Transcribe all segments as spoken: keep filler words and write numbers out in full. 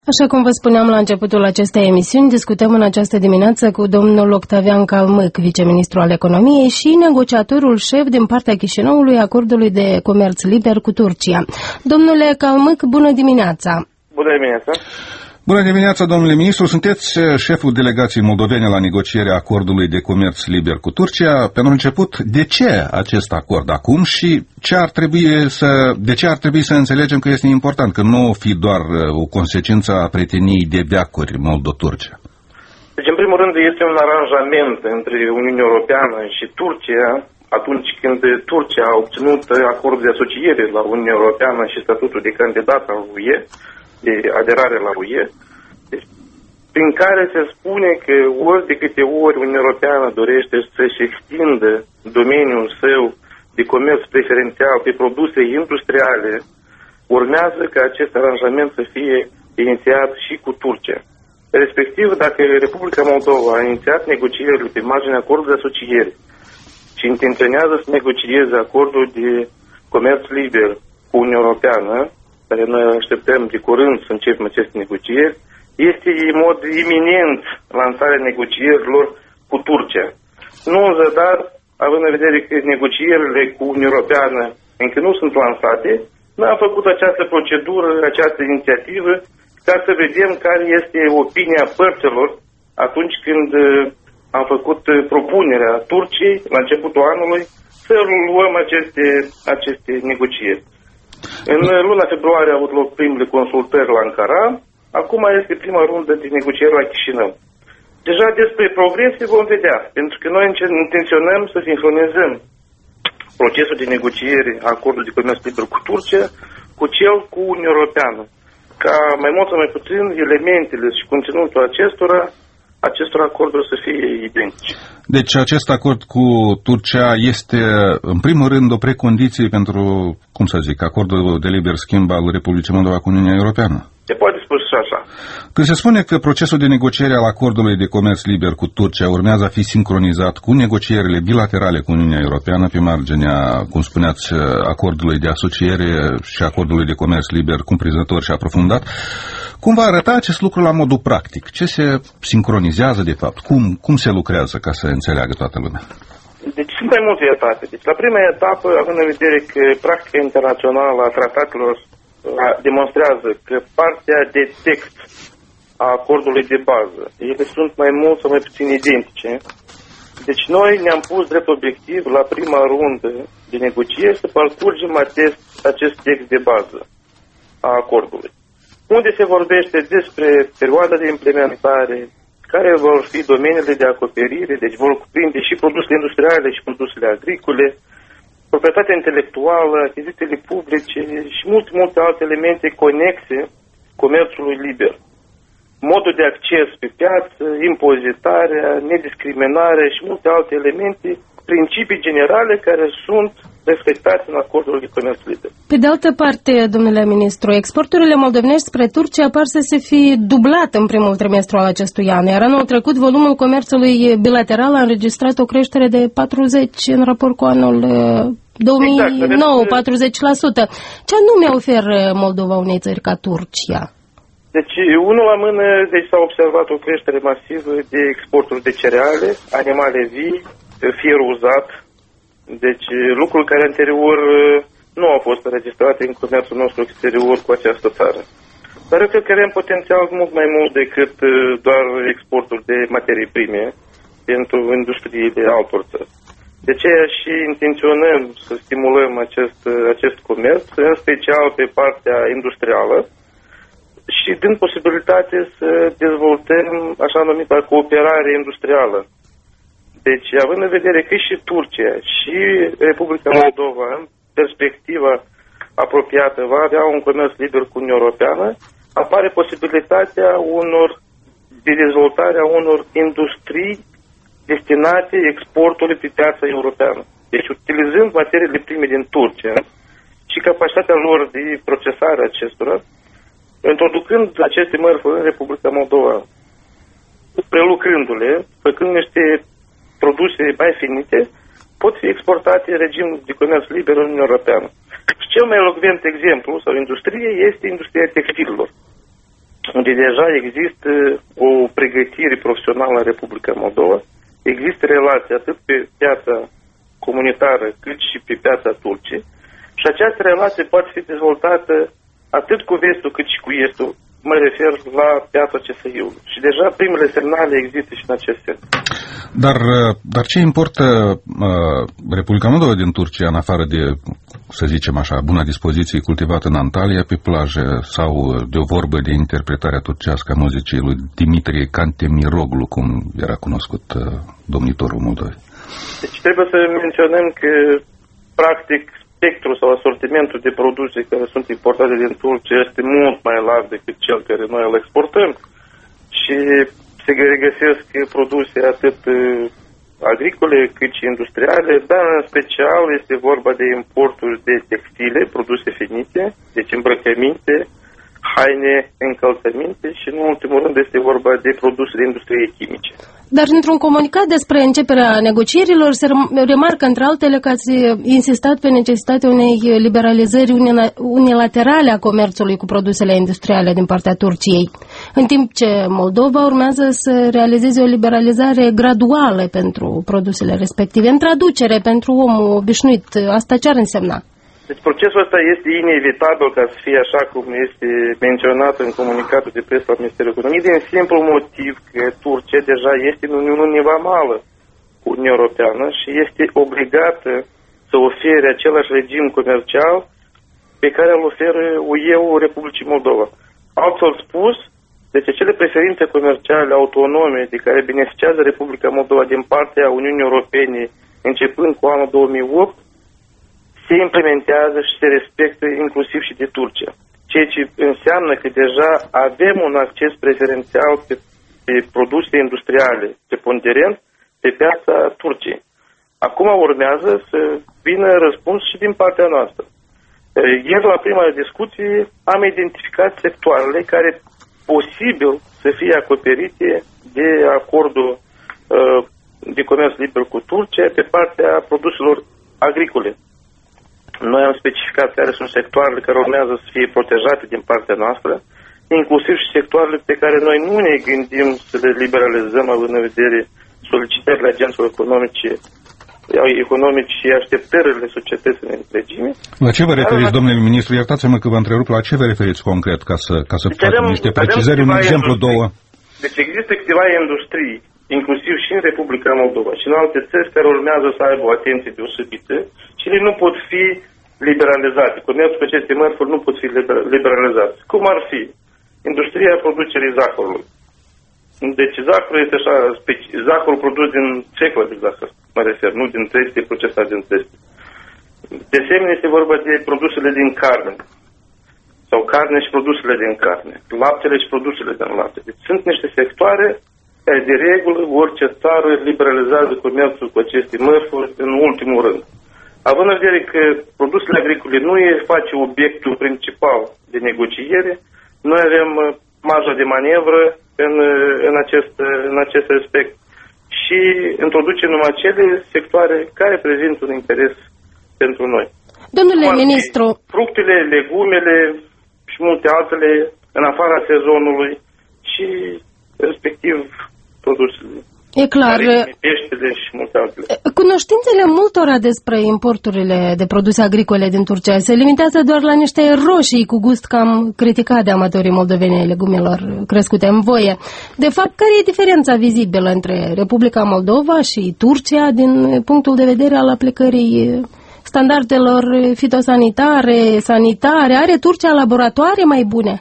Așa cum vă spuneam la începutul acestei emisiuni, discutăm în această dimineață cu domnul Octavian Calmâc, viceministru al economiei și negociatorul șef din partea Chișinăului acordului de comerț liber cu Turcia. Domnule Calmâc, bună dimineața! Bună dimineața! Bună dimineața, domnule ministru. Sunteți șeful delegației moldovene la negocierea acordului de comerț liber cu Turcia. Pentru început, de ce acest acord acum și ce ar trebui să, de ce ar trebui să înțelegem că este important, că nu o fi doar o consecință a prieteniei de veacuri moldo-Turcia? Deci, în primul rând, este un aranjament între Uniunea Europeană și Turcia atunci când Turcia a obținut acordul de asociere la Uniunea Europeană și statutul de candidat al U E, de aderare la U E, deci, prin care se spune că ori de câte ori Uniunea Europeană dorește să-și extindă domeniul său de comerț preferențial pe produse industriale, urmează ca acest aranjament să fie inițiat și cu Turcia. Respectiv, dacă Republica Moldova a inițiat negocierile pe marginea acordului de asociere și intenționează să negocieze acordul de comerț liber cu Uniunea Europeană, care noi așteptăm de curând să începem aceste negocieri, este în mod iminent lansarea negocierilor cu Turcia. Nu în zadar, având în vedere că negocierile cu Uniunea Europeană încă nu sunt lansate, noi am făcut această procedură, această inițiativă, ca să vedem care este opinia părților atunci când am făcut propunerea Turciei la începutul anului să luăm aceste, aceste negocieri. În luna februarie au avut loc primele consultări la Ankara, acum este prima rundă de negocieri la Chișinău. Deja despre progrese vom vedea, pentru că noi intenționăm să sincronizăm procesul de negociere a acordului de comerț liber cu Turcia cu cel cu Uniunea Europeană, ca mai mult sau mai puțin elementele și conținutul acestora acestor acorduri să fie identice. Deci acest acord cu Turcia este, în primul rând, o precondiție pentru, cum să zic, acordul de liber schimb al Republicii Moldova cu Uniunea Europeană? Se poate spune și așa. Când se spune că procesul de negociere al acordului de comerț liber cu Turcia urmează a fi sincronizat cu negocierile bilaterale cu Uniunea Europeană pe marginea, cum spuneați, acordului de asociere și acordului de comerț liber cuprinzător și aprofundat, cum va arăta acest lucru la modul practic? Ce se sincronizează de fapt? Cum, cum se lucrează ca să înțeleagă toată lumea? Deci sunt mai multe etape. Deci la prima etapă, având în vedere că practica internațională a tratatelor demonstrează că partea de text a acordului de bază, ele sunt mai mult sau mai puțin identice. Deci noi ne-am pus drept obiectiv la prima rundă de negocieri să parcurgem acest, acest text de bază a acordului, unde se vorbește despre perioada de implementare, care vor fi domeniile de acoperire, deci vor cuprinde și produsele industriale și produsele agricole, proprietatea intelectuală, achizițiile publice și multe, multe alte elemente conexe comerțului liber. Modul de acces pe piață, impozitarea, nediscriminarea și multe alte elemente, principii generale care sunt respectate în acordul de comerț liber. Pe de altă parte, domnule ministru, exporturile moldovenești spre Turcia par să se fi dublat în primul trimestru al acestui an, iar anul trecut volumul comerțului bilateral a înregistrat o creștere de patruzeci în raport cu anul două mii nouă, exact, patruzeci la sută. Ce anume oferă Moldova unei țări ca Turcia? Deci, unul la mână, deci s-a observat o creștere masivă de exporturi de cereale, animale vii, fier uzat, deci lucruri care anterior nu au fost înregistrate în comerțul nostru exterior cu această țară. Dar eu cred că avem potențial mult mai mult decât doar exportul de materii prime pentru industriile altor țări. De aceea și intenționăm să stimulăm acest, acest comerț, în special pe partea industrială, și dând posibilitate să dezvoltăm așa numită cooperare industrială. Deci, având în vedere că și Turcia și Republica Moldova, în perspectiva apropiată, va avea un comerț liber cu Uniunea Europeană, apare posibilitatea unor, de dezvoltare a unor industrii destinate exportului pe piața europeană. Deci, utilizând materiile prime din Turcia și capacitatea lor de procesare acestora, introducând aceste mărfuri în Republica Moldova, prelucrându-le, făcând niște produse mai finite, pot fi exportate în regim de comerț liber în Uniunea Europeană. Și cel mai elocvent exemplu sau industrie este industria textilelor. unde deja există o pregătire profesională în Republica Moldova, există relații atât pe piața comunitară cât și pe piața Turciei și această relație poate fi dezvoltată atât cu vestul cât și cu estul, mă refer la piața C S I-ului. Și deja primele semnale există și în acest sens. Dar, dar ce importă uh, Republica Moldova din Turcia, în afară de, să zicem așa, buna dispoziție cultivată în Antalya pe plajă sau de o vorbă de interpretare turcească a muzicii lui Dimitrie Cantemiroglu, cum era cunoscut uh, domnitorul Moldovei? Deci trebuie să menționăm că, practic, spectrul sau asortimentul de produse care sunt importate din Turcia este mult mai larg decât cel care noi îl exportăm și se regăsesc produse atât agricole cât și industriale, dar în special este vorba de importuri de textile, produse finite, deci îmbrăcăminte, haine, încălțăminte și, în ultimul rând, este vorba de produse de industrie chimice. Dar într-un comunicat despre începerea negocierilor se remarcă, între altele, că ați insistat pe necesitatea unei liberalizări unilaterale a comerțului cu produsele industriale din partea Turciei, în timp ce Moldova urmează să realizeze o liberalizare graduală pentru produsele respective. În traducere, pentru omul obișnuit, asta ce ar însemna? Deci procesul ăsta este inevitabil ca să fie așa cum este menționat în comunicatul de presă al Ministerului Economiei, din simplu motiv că Turcia deja este în Uniunea Vamală cu Uniunea Europeană și este obligată să ofere același regim comercial pe care îl oferă U E-ul Republicii Moldova. Altfel spus, deci acele preferințe comerciale autonome de care beneficiază Republica Moldova din partea Uniunii Europene începând cu anul două mii opt, se implementează și se respectă inclusiv și de Turcia. Ceea ce înseamnă că deja avem un acces preferențial pe, pe produse industriale preponderent pe piața Turciei. Acum urmează să vină răspuns și din partea noastră. Ieri, la prima discuție, am identificat sectoarele care posibil să fie acoperite de acordul uh, de comerț liber cu Turcia pe partea produselor agricole. Noi am specificat care sunt sectoarele care urmează să fie protejate din partea noastră, inclusiv și sectoarele pe care noi nu ne gândim să le liberalizăm, având în vedere solicitările agenților economice, economici și așteptările societății în întregime. La ce vă referiți, domnule ministru? Iertați-mă că vă întrerup, la ce vă referiți concret, ca să, ca să deci facem niște precizări, un exemplu, industrii. două? Deci există câteva industrii, inclusiv și în Republica Moldova și în alte țări care urmează să aibă o atenție deosebită și ele nu pot fi liberalizate. Comerțul cu aceste mărfuri nu pot fi liberalizate. Cum ar fi industria producerii zahărului. Deci zahărul este așa, zahărul produs din ceclă de zahăr, mă refer, nu din trestie, procesat din trestie. De asemenea, este vorba de produsele din carne, sau carne și produsele din carne, laptele și produsele din lapte. Deci sunt niște sectoare care, de regulă, orice țară liberalizează comerțul cu aceste mărfuri în ultimul rând. Având în vedere că produsele agricole nu face obiectul principal de negociere, noi avem marja de manevră în, în, acest, în acest respect și introducem numai acele sectoare care prezintă un interes pentru noi. Domnule ministru, fructele, legumele și multe altele în afara sezonului și respectiv produsele. E clar. Peștele și multe altele. Cunoștințele multora despre importurile de produse agricole din Turcia se limitează doar la niște roșii cu gust cam criticat de amatorii moldoveni ai legumelor crescute în voie. De fapt, care e diferența vizibilă între Republica Moldova și Turcia din punctul de vedere al aplicării standardelor fitosanitare, sanitare? Are Turcia laboratoare mai bune?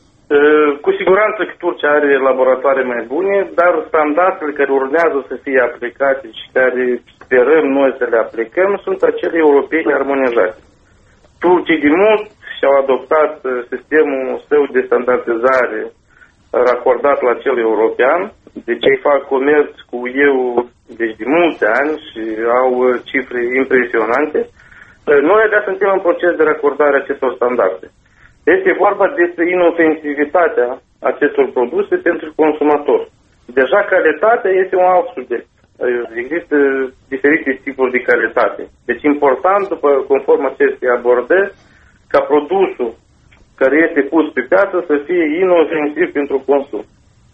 Cu siguranță că Turcia are laboratoare mai bune, dar standardele care urmează să fie aplicate și care sperăm noi să le aplicăm sunt acele europene armonizate. Turcii de mult și-au adoptat sistemul său de standardizare racordat la cel european, deci ei fac comerț cu eu deci de mulți ani și au cifre impresionante. Noi de suntem în proces de racordare a acestor standarde. Este vorba despre inofensivitatea acestor produse pentru consumator. Deja calitatea este un alt subiect. Există diferite tipuri de calitate. Deci important, după conform acestei abordări, ca produsul care este pus pe piață să fie inofensiv pentru consum.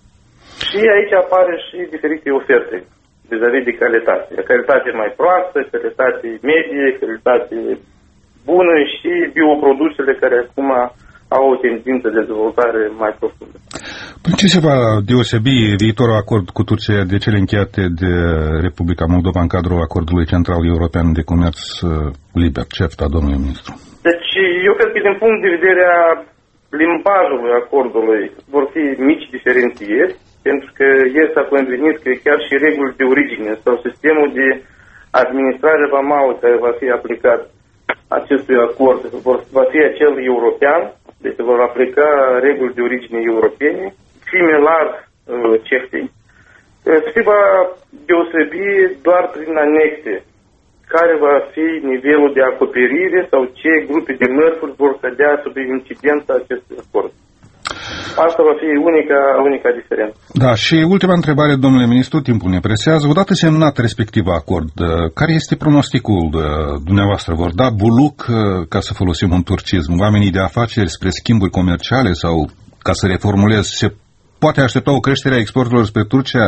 Și aici apare și diferite oferte vis-a-vis de calitate. Calitate mai proastă, calitate medie, calitate bună și bioprodusele care acum au o tendință de dezvoltare mai profundă. Prin ce se va deosebi viitorul acord cu Turcia de cele încheiate de Republica Moldova în cadrul acordului central european de comerț liber, CEFTA, domnule ministru? Deci eu cred că din punct de vedere a limbajului acordului vor fi mici diferențieri, pentru că el s-a convenit că chiar și regulile de origine sau sistemul de administrare vamală care va fi aplicat acestui acord va fi acel european, deci vor aplica reguli de origine europene, similar uh, CEFTA-i. Se va deosebi doar prin anexe care va fi nivelul de acoperire sau ce grupe de mărfuri vor cădea sub incidența acestui acord. Asta va fi unica, unica diferență. Da, și ultima întrebare, domnule ministru, timpul ne presează. Odată semnat respectiv acord, care este pronosticul dumneavoastră? Vor da buluc, ca să folosim un turcism, oamenii de afaceri spre schimburi comerciale sau, ca să reformulez, se poate aștepta o creștere a exporturilor spre Turcia,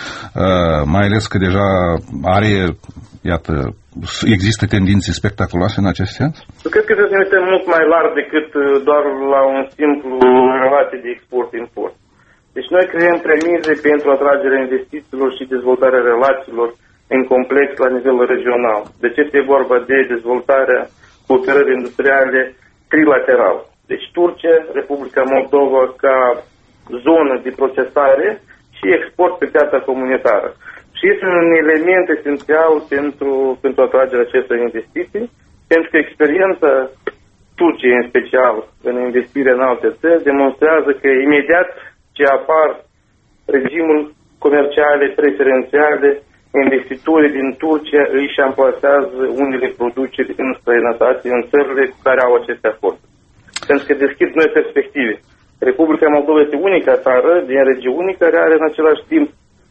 mai ales că deja are, iată, există tendințe spectaculoase în acest sens? Eu cred că trebuie să ne uităm mult mai larg decât doar la un simplu relație de export-import. Deci noi creăm premize pentru atragerea investițiilor și dezvoltarea relațiilor în complex la nivel regional. Deci este vorba de dezvoltarea cooperării industriale trilateral. Deci Turcia, Republica Moldova ca zonă de procesare și export pe piața comunitară. Și este un element esențial pentru, pentru atragerea acestor investiții, pentru că experiența Turciei, în special, în investirea în alte țări, demonstrează că imediat ce apar regimuri comerciale preferențiale, investitorii din Turcia își amplasează unele produceri în străinătate, în țările cu care au aceste acorduri. Pentru că deschid noi perspective. Republica Moldova este unica țară din regiune care are în același timp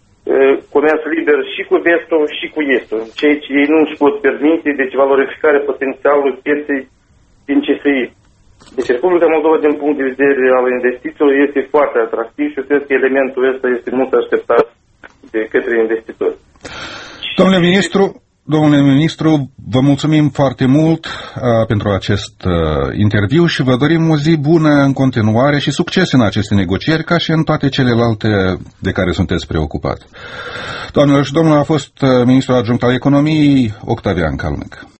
comerț liber și cu vestul și cu estul, ceea ce ei nu își pot permite, deci valorificarea potențialului pieței din C S I. Deci Republica Moldova, din punct de vedere al investițiilor, este foarte atractiv și eu cred că elementul ăsta este mult așteptat de către investitori. Domnule ministru, Domnule ministru, vă mulțumim foarte mult uh, pentru acest uh, interviu și vă dorim o zi bună în continuare și succes în aceste negocieri, ca și în toate celelalte de care sunteți preocupați. Doamnelor și domnilor, a fost uh, ministrul adjunct al economiei, Octavian Calmec.